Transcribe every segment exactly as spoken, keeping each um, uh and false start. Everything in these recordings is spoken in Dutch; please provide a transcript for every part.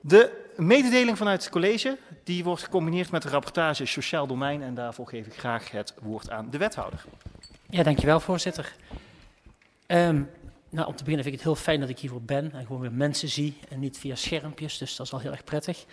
De mededeling vanuit het college die wordt gecombineerd met de rapportage Sociaal Domein en daarvoor geef ik graag het woord aan de wethouder. Ja, dankjewel voorzitter. Um, nou, om te beginnen vind ik het heel fijn dat ik hiervoor ben en gewoon weer mensen zie en niet via schermpjes, dus dat is al heel erg prettig.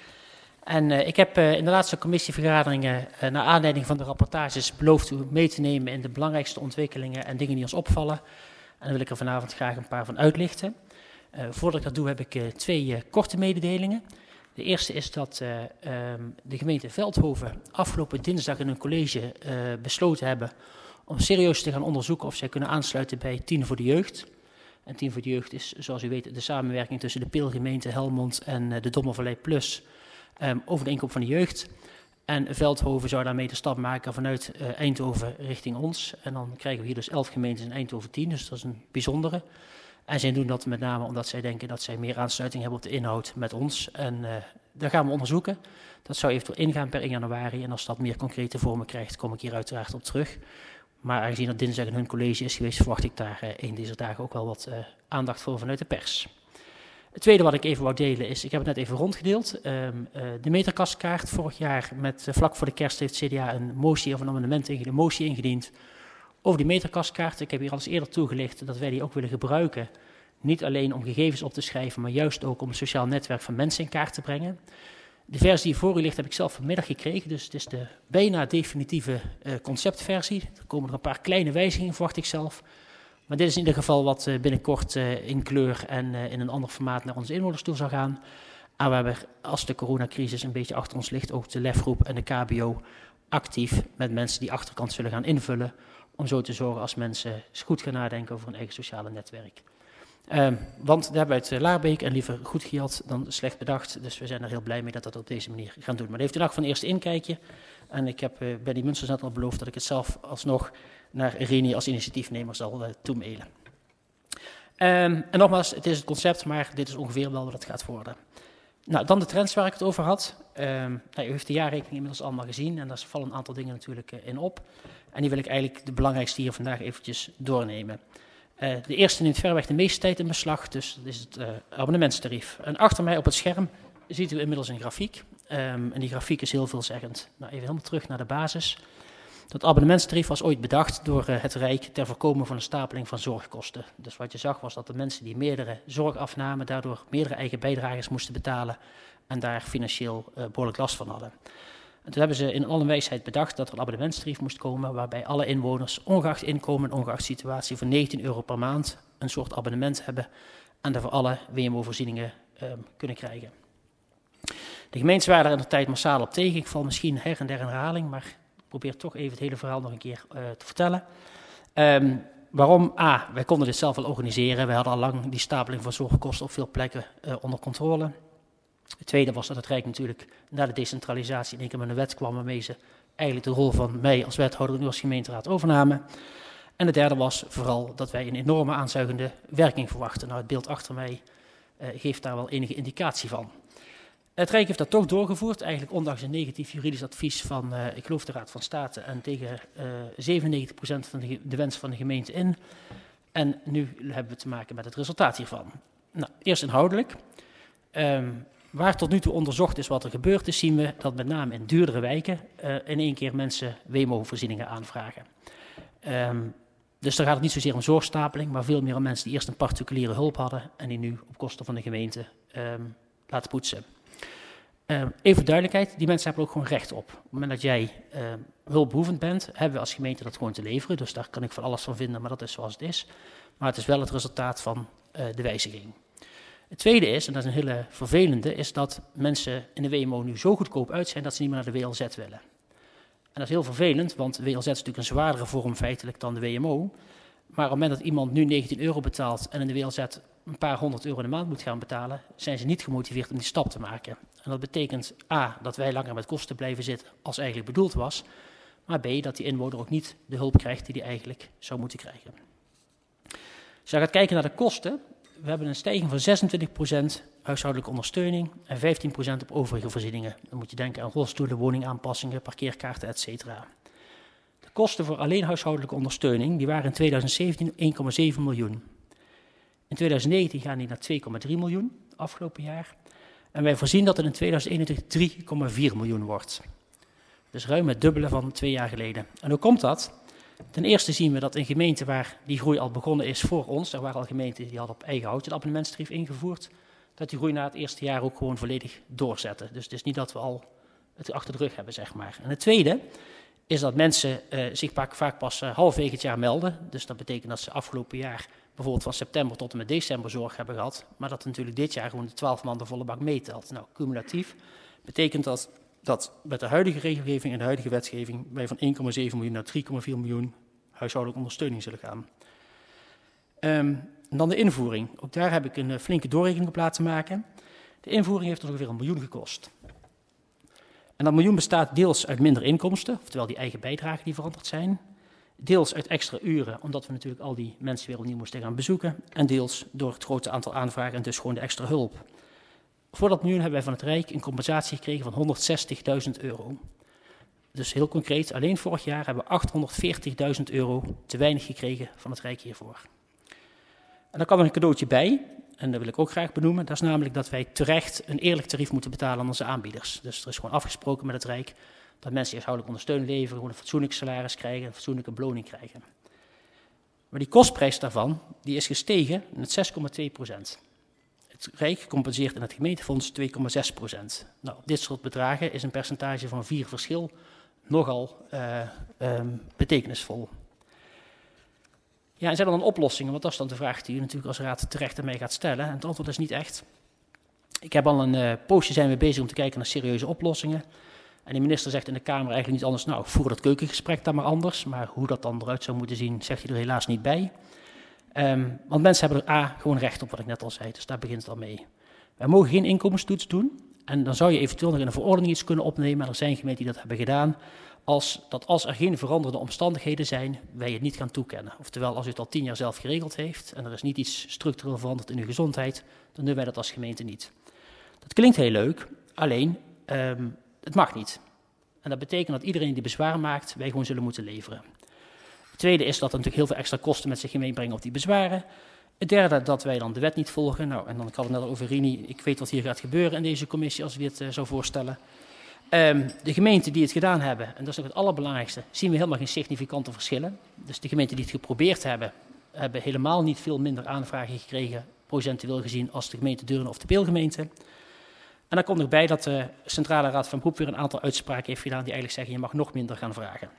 En uh, ik heb uh, in de laatste commissievergaderingen uh, naar aanleiding van de rapportages beloofd u mee te nemen in de belangrijkste ontwikkelingen en dingen die ons opvallen. En daar wil ik er vanavond graag een paar van uitlichten. Uh, voordat ik dat doe heb ik uh, twee uh, korte mededelingen. De eerste is dat uh, um, de gemeente Veldhoven afgelopen dinsdag in een college uh, besloten hebben om serieus te gaan onderzoeken of zij kunnen aansluiten bij Tien voor de Jeugd. En Tien voor de Jeugd is, zoals u weet, de samenwerking tussen de Peelgemeente Helmond en uh, de Dommervallei Plus um, over de inkoop van de jeugd. En Veldhoven zou daarmee de stap maken vanuit uh, Eindhoven richting ons. En dan krijgen we hier dus elf gemeentes in Eindhoven tien, dus dat is een bijzondere. En zij doen dat met name omdat zij denken dat zij meer aansluiting hebben op de inhoud met ons. En uh, dat gaan we onderzoeken. Dat zou eventueel ingaan per één januari. En als dat meer concrete vormen krijgt, kom ik hier uiteraard op terug. Maar aangezien dat dinsdag in hun college is geweest, verwacht ik daar uh, een deze dagen ook wel wat uh, aandacht voor vanuit de pers. Het tweede wat ik even wou delen is, ik heb het net even rondgedeeld. Um, uh, de meterkastkaart vorig jaar, met uh, vlak voor de kerst heeft C D A een motie of een amendement ingediend, een motie ingediend over die meterkastkaart. Ik heb hier al eens eerder toegelicht dat wij die ook willen gebruiken. Niet alleen om gegevens op te schrijven, maar juist ook om een sociaal netwerk van mensen in kaart te brengen. De versie die voor u ligt heb ik zelf vanmiddag gekregen, dus het is de bijna definitieve uh, conceptversie. Er komen nog een paar kleine wijzigingen, verwacht ik zelf. Maar dit is in ieder geval wat uh, binnenkort uh, in kleur en uh, in een ander formaat naar onze inwoners toe zal gaan. En we hebben, als de coronacrisis een beetje achter ons ligt, ook de L E F-groep en de K B O actief met mensen die achterkant zullen gaan invullen. Om zo te zorgen als mensen eens goed gaan nadenken over hun eigen sociale netwerk. Um, want daar hebben we het uh, Laarbeek en liever goed gehad dan slecht bedacht. Dus we zijn er heel blij mee dat we dat op deze manier gaan doen. Maar dat heeft u nog van een eerste inkijkje. En ik heb uh, bij die Munsters net al beloofd dat ik het zelf alsnog naar Reni als initiatiefnemer zal uh, toemailen. Um, en nogmaals, het is het concept, maar dit is ongeveer wel wat het gaat worden. Nou, dan de trends waar ik het over had. Um, nou, u heeft de jaarrekening inmidders allemaal gezien en daar vallen een aantal dingen natuurlijk uh, in op. En die wil ik eigenlijk de belangrijkste hier vandaag eventjes doornemen. Uh, de eerste neemt verreweg de meeste tijd in beslag, dus dat is het uh, abonnementstarief. En achter mij op het scherm ziet u inmiddels een grafiek. Um, en die grafiek is heel veelzeggend. Nou, even helemaal terug naar de basis. Dat abonnementstarief was ooit bedacht door uh, het Rijk ter voorkoming van een stapeling van zorgkosten. Dus wat je zag was dat de mensen die meerdere zorg afnamen, daardoor meerdere eigen bijdragers moesten betalen en daar financieel uh, behoorlijk last van hadden. En toen hebben ze in alle wijsheid bedacht dat er een abonnementstarief moest komen waarbij alle inwoners, ongeacht inkomen, ongeacht situatie, voor negentien euro per maand een soort abonnement hebben en daar voor alle W M O-voorzieningen uh, kunnen krijgen. De gemeentes waren er in de tijd massaal op tegen. Ik val misschien her en der in herhaling, maar ik probeer toch even het hele verhaal nog een keer uh, te vertellen. Um, waarom? A, wij konden dit zelf wel organiseren. Wij hadden al lang die stapeling van zorgkosten op veel plekken uh, onder controle. Het tweede was dat het Rijk natuurlijk na de decentralisatie in één keer met een wet kwam waarmee ze eigenlijk de rol van mij als wethouder en nu als gemeenteraad overnamen. En het derde was vooral dat wij een enorme aanzuigende werking verwachten. Nou, het beeld achter mij uh, geeft daar wel enige indicatie van. Het Rijk heeft dat toch doorgevoerd, eigenlijk ondanks een negatief juridisch advies van, uh, ik geloof de Raad van State, en tegen uh, zevenennegentig procent van de, de wens van de gemeente in. En nu hebben we te maken met het resultaat hiervan. Nou, eerst inhoudelijk. Um, Waar tot nu toe onderzocht is wat er gebeurd is, zien we dat met name in duurdere wijken uh, in één keer mensen W M O-voorzieningen aanvragen. Um, dus daar gaat het niet zozeer om zorgstapeling, maar veel meer om mensen die eerst een particuliere hulp hadden en die nu op kosten van de gemeente um, laten poetsen. Um, even duidelijkheid, die mensen hebben er ook gewoon recht op. Op het moment dat jij uh, hulpbehoevend bent, hebben we als gemeente dat gewoon te leveren. Dus daar kan ik van alles van vinden, maar dat is zoals het is. Maar het is wel het resultaat van uh, de wijziging. Het tweede is, en dat is een hele vervelende, is dat mensen in de W M O nu zo goedkoop uit zijn dat ze niet meer naar de W L Z willen. En dat is heel vervelend, want de W L Z is natuurlijk een zwaardere vorm feitelijk dan de W M O. Maar op het moment dat iemand nu negentien euro betaalt en in de W L Z een paar honderd euro in de maand moet gaan betalen, zijn ze niet gemotiveerd om die stap te maken. En dat betekent A, dat wij langer met kosten blijven zitten als eigenlijk bedoeld was, maar B, dat die inwoner ook niet de hulp krijgt die hij eigenlijk zou moeten krijgen. Als je gaat kijken naar de kosten, we hebben een stijging van zesentwintig procent huishoudelijke ondersteuning en vijftien procent op overige voorzieningen. Dan moet je denken aan rolstoelen, woningaanpassingen, parkeerkaarten, et cetera. De kosten voor alleen huishoudelijke ondersteuning die waren in tweeduizend zeventien één komma zeven miljoen. In tweeduizend negentien gaan die naar twee komma drie miljoen, afgelopen jaar. En wij voorzien dat het in tweeduizend eenentwintig drie komma vier miljoen wordt. Dus ruim het dubbele van twee jaar geleden. En hoe komt dat? Ten eerste zien we dat in gemeenten waar die groei al begonnen is voor ons, er waren al gemeenten die hadden op eigen houtje de abonnementstarief ingevoerd, dat die groei na het eerste jaar ook gewoon volledig doorzetten. Dus het is niet dat we al het achter de rug hebben, zeg maar. En het tweede is dat mensen uh, zich vaak, vaak pas uh, halverwege het jaar melden. Dus dat betekent dat ze afgelopen jaar bijvoorbeeld van september tot en met december zorg hebben gehad, maar dat natuurlijk dit jaar gewoon de twaalf maanden volle bak meetelt. Nou, cumulatief betekent dat dat met de huidige regelgeving en de huidige wetgeving wij van één komma zeven miljoen naar drie komma vier miljoen huishoudelijke ondersteuning zullen gaan. Um, en dan de invoering. Ook daar heb ik een uh, flinke doorrekening op laten maken. De invoering heeft ongeveer een miljoen gekost. En dat miljoen bestaat deels uit minder inkomsten, oftewel die eigen bijdragen die veranderd zijn. Deels uit extra uren, omdat we natuurlijk al die mensen weer opnieuw moesten gaan bezoeken. En deels door het grote aantal aanvragen en dus gewoon de extra hulp. Voor dat miljoen hebben wij van het Rijk een compensatie gekregen van honderdzestigduizend euro. Dus heel concreet, alleen vorig jaar hebben we achthonderdveertigduizend euro te weinig gekregen van het Rijk hiervoor. En dan kan er een cadeautje bij, en dat wil ik ook graag benoemen. Dat is namelijk dat wij terecht een eerlijk tarief moeten betalen aan onze aanbieders. Dus er is gewoon afgesproken met het Rijk dat mensen die huishoudelijk ondersteuning leveren, gewoon een fatsoenlijk salaris krijgen, een fatsoenlijke beloning krijgen. Maar die kostprijs daarvan, die is gestegen met zes komma twee procent. Het Rijk compenseert in het gemeentefonds twee komma zes procent. Nou, op dit soort bedragen is een percentage van vier verschil nogal uh, um, betekenisvol. Ja, en zijn er dan oplossingen? Want dat is dan de vraag die u natuurlijk als raad terecht aan mij gaat stellen. En het antwoord is niet echt. Ik heb al een uh, poosje zijn we bezig om te kijken naar serieuze oplossingen. En de minister zegt in de Kamer eigenlijk niet anders, nou, voer dat keukengesprek dan maar anders. Maar hoe dat dan eruit zou moeten zien, zegt hij er helaas niet bij. Um, want mensen hebben er A, gewoon recht op, wat ik net al zei. Dus daar begint het al mee. Wij mogen geen inkomenstoets doen. En dan zou je eventueel nog in een verordening iets kunnen opnemen. Maar er zijn gemeenten die dat hebben gedaan. Als, dat als er geen veranderde omstandigheden zijn, wij het niet gaan toekennen. Oftewel, als u het al tien jaar zelf geregeld heeft en er is niet iets structureel veranderd in uw gezondheid, dan doen wij dat als gemeente niet. Dat klinkt heel leuk, alleen um, het mag niet. En dat betekent dat iedereen die bezwaar maakt, wij gewoon zullen moeten leveren. Het tweede is dat er natuurlijk heel veel extra kosten met zich meebrengen op die bezwaren. Het derde, dat wij dan de wet niet volgen. Nou, en dan kan het net over Rini. Ik weet wat hier gaat gebeuren in deze commissie als we het uh, zou voorstellen. Um, de gemeenten die het gedaan hebben, en dat is nog het allerbelangrijkste, zien we helemaal geen significante verschillen. Dus de gemeenten die het geprobeerd hebben, hebben helemaal niet veel minder aanvragen gekregen, procentueel gezien, als de gemeente Deurne of de Peelgemeente. En dan komt nog bij dat de Centrale Raad van Beroep weer een aantal uitspraken heeft gedaan die eigenlijk zeggen, je mag nog minder gaan vragen.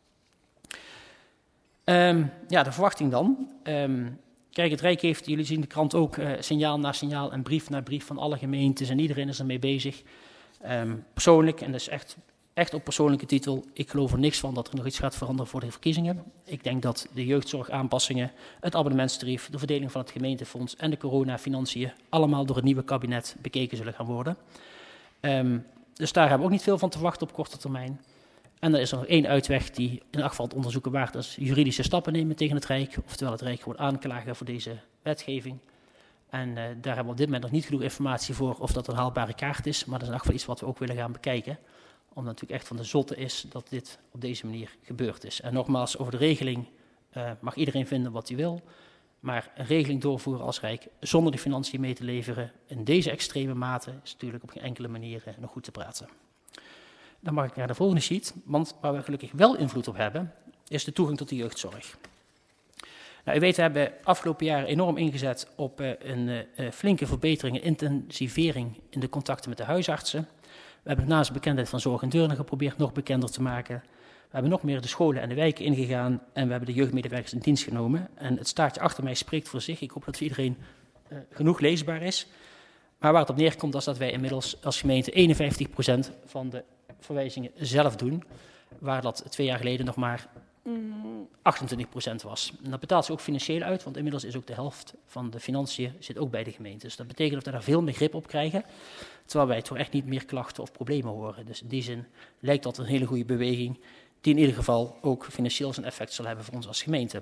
Um, ja, de verwachting dan. Um, kijk, het Rijk heeft, jullie zien de krant ook, uh, signaal na signaal en brief na brief van alle gemeentes en iedereen is ermee bezig. Um, persoonlijk, en dat is echt, echt op persoonlijke titel, ik geloof er niks van dat er nog iets gaat veranderen voor de verkiezingen. Ik denk dat de jeugdzorgaanpassingen, het abonnementstarief, de verdeling van het gemeentefonds en de coronafinanciën allemaal door het nieuwe kabinet bekeken zullen gaan worden. Um, dus daar hebben we ook niet veel van te wachten op korte termijn. En er is er nog één uitweg die in elk geval het onderzoeken waard is, juridische stappen nemen tegen het Rijk, oftewel het Rijk gewoon aanklagen voor deze wetgeving. En uh, daar hebben we op dit moment nog niet genoeg informatie voor of dat een haalbare kaart is, maar dat is in elk geval iets wat we ook willen gaan bekijken. Omdat het natuurlijk echt van de zotte is dat dit op deze manier gebeurd is. En nogmaals, over de regeling uh, mag iedereen vinden wat hij wil, maar een regeling doorvoeren als Rijk zonder de financiën mee te leveren in deze extreme mate is natuurlijk op geen enkele manier uh, nog goed te praten. Dan mag ik naar de volgende sheet, want waar we gelukkig wel invloed op hebben, is de toegang tot de jeugdzorg. Nou, u weet, we hebben afgelopen jaar enorm ingezet op uh, een uh, flinke verbetering en intensivering in de contacten met de huisartsen. We hebben naast de bekendheid van Zorg in Deurne geprobeerd nog bekender te maken. We hebben nog meer de scholen en de wijken ingegaan en we hebben de jeugdmedewerkers in dienst genomen. En het staartje achter mij spreekt voor zich. Ik hoop dat voor iedereen uh, genoeg leesbaar is. Maar waar het op neerkomt is dat wij inmiddels als gemeente eenenvijftig procent van de verwijzingen zelf doen, waar dat twee jaar geleden nog maar achtentwintig procent was. En dat betaalt zich ook financieel uit, want inmiddels is ook de helft van de financiën zit ook bij de gemeente. Dus dat betekent dat we daar veel meer grip op krijgen, terwijl wij toch echt niet meer klachten of problemen horen. Dus in die zin lijkt dat een hele goede beweging, die in ieder geval ook financieel zijn effect zal hebben voor ons als gemeente.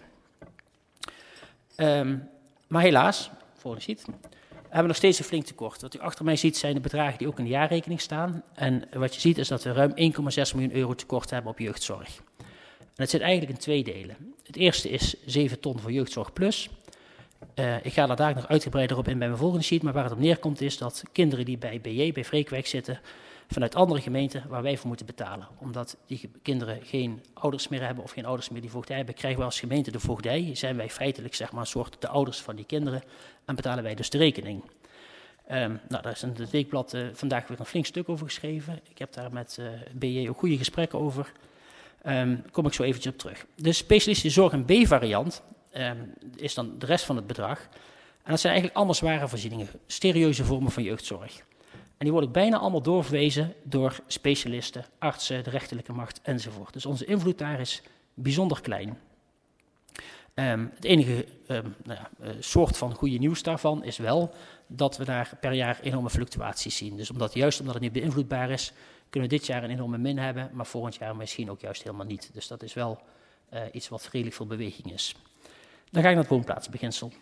Um, maar helaas, volgende sheet, we hebben nog steeds een flink tekort. Wat u achter mij ziet zijn de bedragen die ook in de jaarrekening staan. En wat je ziet is dat we ruim één komma zes miljoen euro tekort hebben op jeugdzorg. En het zit eigenlijk in twee delen. Het eerste is zeven ton voor Jeugdzorg Plus. Uh, ik ga daar daar nog uitgebreider op in bij mijn volgende sheet, maar waar het op neerkomt is dat kinderen die bij B J, bij Freekwijk zitten, vanuit andere gemeenten waar wij voor moeten betalen. Omdat die kinderen geen ouders meer hebben of geen ouders meer die voogdij hebben, krijgen wij als gemeente de voogdij. Zijn wij feitelijk zeg maar een soort de ouders van die kinderen en betalen wij dus de rekening. Um, nou, daar is in het weekblad uh, vandaag weer een flink stuk over geschreven. Ik heb daar met uh, B J ook goede gesprekken over. Um, kom ik zo eventjes op terug. De specialistische zorg een B-variant um, is dan de rest van het bedrag. En dat zijn eigenlijk allemaal zware voorzieningen, serieuze vormen van jeugdzorg. En die worden ook bijna allemaal doorverwezen door specialisten, artsen, de rechterlijke macht enzovoort. Dus onze invloed daar is bijzonder klein. Um, het enige um, nou ja, uh, soort van goede nieuws daarvan is wel dat we daar per jaar enorme fluctuaties zien. Dus omdat, juist omdat het niet beïnvloedbaar is, kunnen we dit jaar een enorme min hebben, maar volgend jaar misschien ook juist helemaal niet. Dus dat is wel uh, iets wat redelijk veel beweging is. Dan ga ik naar het woonplaatsbeginsel.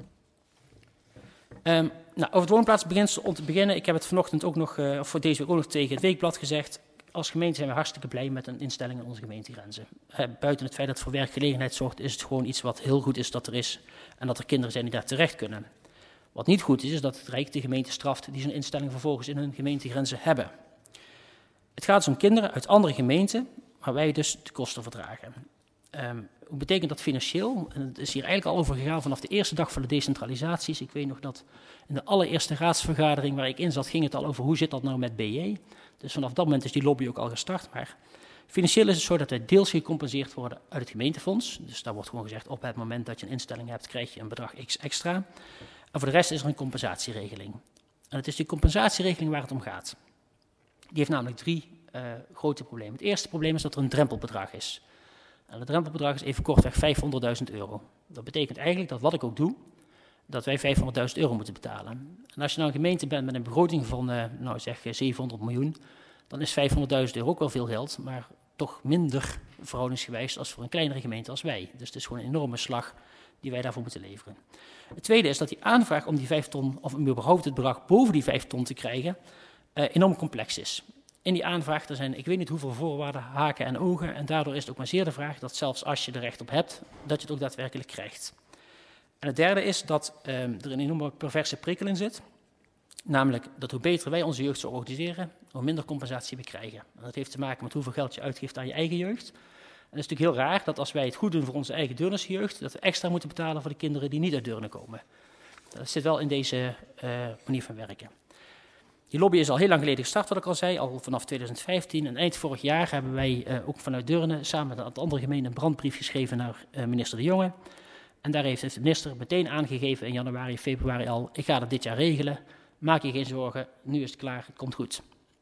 Um, nou, over het woonplaatsbeginsel om te beginnen, ik heb het vanochtend ook nog, uh, of voor deze week ook nog tegen het weekblad gezegd. Als gemeente zijn we hartstikke blij met een instelling in onze gemeentegrenzen. Uh, buiten het feit dat het voor werkgelegenheid zorgt, is het gewoon iets wat heel goed is dat er is. En dat er kinderen zijn die daar terecht kunnen. Wat niet goed is, is dat het Rijk de gemeente straft die zo'n instelling vervolgens in hun gemeentegrenzen hebben. Het gaat dus om kinderen uit andere gemeenten, waar wij dus de kosten verdragen. Um, hoe betekent dat financieel? En het is hier eigenlijk al over gegaan vanaf de eerste dag van de decentralisaties. Ik weet nog dat in de allereerste raadsvergadering waar ik in zat, ging het al over hoe zit dat nou met B J. Dus vanaf dat moment is die lobby ook al gestart. Maar financieel is het zo dat wij deels gecompenseerd worden uit het gemeentefonds. Dus daar wordt gewoon gezegd, op het moment dat je een instelling hebt, krijg je een bedrag X extra. En voor de rest is er een compensatieregeling. En het is die compensatieregeling waar het om gaat. Die heeft namelijk drie uh, grote problemen. Het eerste probleem is dat er een drempelbedrag is. En het drempelbedrag is even kortweg vijfhonderdduizend euro. Dat betekent eigenlijk dat wat ik ook doe, dat wij vijfhonderdduizend euro moeten betalen. En als je nou een gemeente bent met een begroting van, uh, nou zeg zevenhonderd miljoen, dan is vijfhonderdduizend euro ook wel veel geld, maar toch minder verhoudingsgewijs als voor een kleinere gemeente als wij. Dus het is gewoon een enorme slag die wij daarvoor moeten leveren. Het tweede is dat die aanvraag om die vijf ton, of om überhaupt het bedrag boven die vijf ton te krijgen, uh, enorm complex is. In die aanvraag er zijn ik weet niet hoeveel voorwaarden, haken en ogen. En daardoor is het ook maar zeer de vraag dat zelfs als je er recht op hebt, dat je het ook daadwerkelijk krijgt. En het derde is dat uh, er een enorme perverse prikkel in zit. Namelijk dat hoe beter wij onze jeugd zo organiseren, hoe minder compensatie we krijgen. En dat heeft te maken met hoeveel geld je uitgeeft aan je eigen jeugd. En het is natuurlijk heel raar dat als wij het goed doen voor onze eigen Deurnersjeugd, dat we extra moeten betalen voor de kinderen die niet uit Deurne komen. Dat zit wel in deze uh, manier van werken. Die lobby is al heel lang geleden gestart, wat ik al zei, al vanaf tweeduizend vijftien. En eind vorig jaar hebben wij uh, ook vanuit Deurne samen met een aantal andere gemeenten een brandbrief geschreven naar uh, minister De Jonge. En daar heeft de minister meteen aangegeven in januari, februari al, ik ga dat dit jaar regelen. Maak je geen zorgen, nu is het klaar, het komt goed.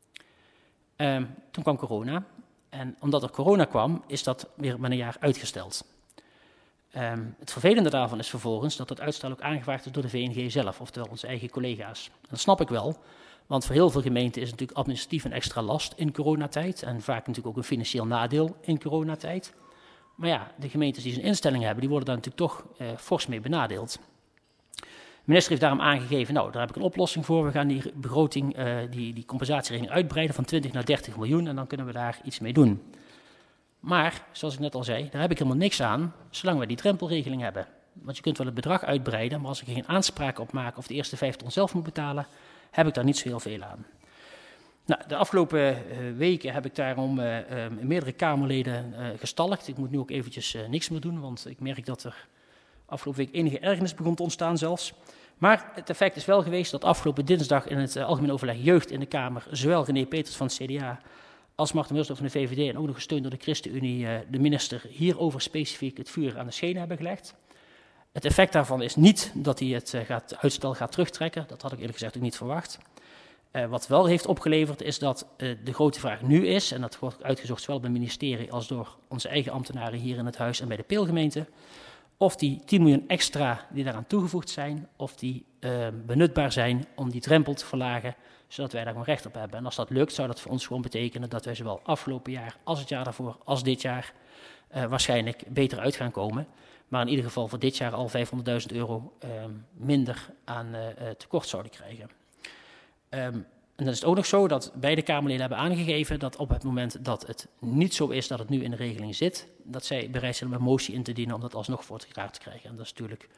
Um, toen kwam corona. En omdat er corona kwam, is dat weer met een jaar uitgesteld. Um, het vervelende daarvan is vervolgens dat dat uitstel ook aangevraagd is door de V N G zelf, oftewel onze eigen collega's. En dat snap ik wel. Want voor heel veel gemeenten is het natuurlijk administratief een extra last in coronatijd. En vaak natuurlijk ook een financieel nadeel in coronatijd. Maar ja, de gemeentes die zo'n instelling hebben, die worden daar natuurlijk toch uh, fors mee benadeeld. De minister heeft daarom aangegeven, nou, daar heb ik een oplossing voor. We gaan die begroting, uh, die, die compensatieregeling uitbreiden van twintig naar dertig miljoen. En dan kunnen we daar iets mee doen. Maar, zoals ik net al zei, daar heb ik helemaal niks aan, zolang we die drempelregeling hebben. Want je kunt wel het bedrag uitbreiden, maar als ik er geen aanspraak op maak of de eerste vijf ton zelf moet betalen, heb ik daar niet zo heel veel aan. Nou, de afgelopen uh, weken heb ik daarom uh, uh, meerdere Kamerleden uh, gestalkt. Ik moet nu ook eventjes uh, niks meer doen, want ik merk dat er afgelopen week enige ergernis begon te ontstaan zelfs. Maar het effect is wel geweest dat afgelopen dinsdag in het uh, Algemeen Overleg Jeugd in de Kamer, zowel René Peters van het C D A als Marten Wilsdorf van de V V D en ook nog gesteund door de ChristenUnie, uh, de minister hierover specifiek het vuur aan de schenen hebben gelegd. Het effect daarvan is niet dat hij het uh, gaat, uitstel gaat terugtrekken. Dat had ik eerlijk gezegd ook niet verwacht. Uh, wat wel heeft opgeleverd is dat uh, de grote vraag nu is, en dat wordt uitgezocht zowel bij het ministerie als door onze eigen ambtenaren hier in het huis en bij de Peelgemeente, of die tien miljoen extra die daaraan toegevoegd zijn, of die uh, benutbaar zijn om die drempel te verlagen, zodat wij daar gewoon recht op hebben. En als dat lukt, zou dat voor ons gewoon betekenen dat wij zowel afgelopen jaar als het jaar daarvoor, als dit jaar, uh, waarschijnlijk beter uit gaan komen. Maar in ieder geval voor dit jaar al vijfhonderdduizend euro uh, minder aan uh, uh, tekort zouden krijgen. Um, en dan is het ook nog zo dat beide Kamerleden hebben aangegeven dat op het moment dat het niet zo is dat het nu in de regeling zit, dat zij bereid zijn om een motie in te dienen om dat alsnog voor het graag te krijgen. En dat is natuurlijk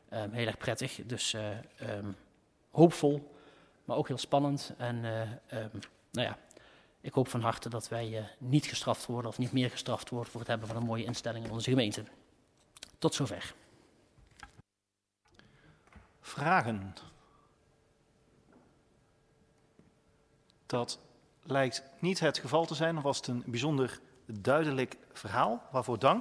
um, heel erg prettig. Dus uh, um, hoopvol, maar ook heel spannend. En uh, um, nou ja, ik hoop van harte dat wij uh, niet gestraft worden of niet meer gestraft worden voor het hebben van een mooie instelling in onze gemeente. Tot zover. Vragen? Dat lijkt niet het geval te zijn, of was het een bijzonder duidelijk verhaal, waarvoor dank.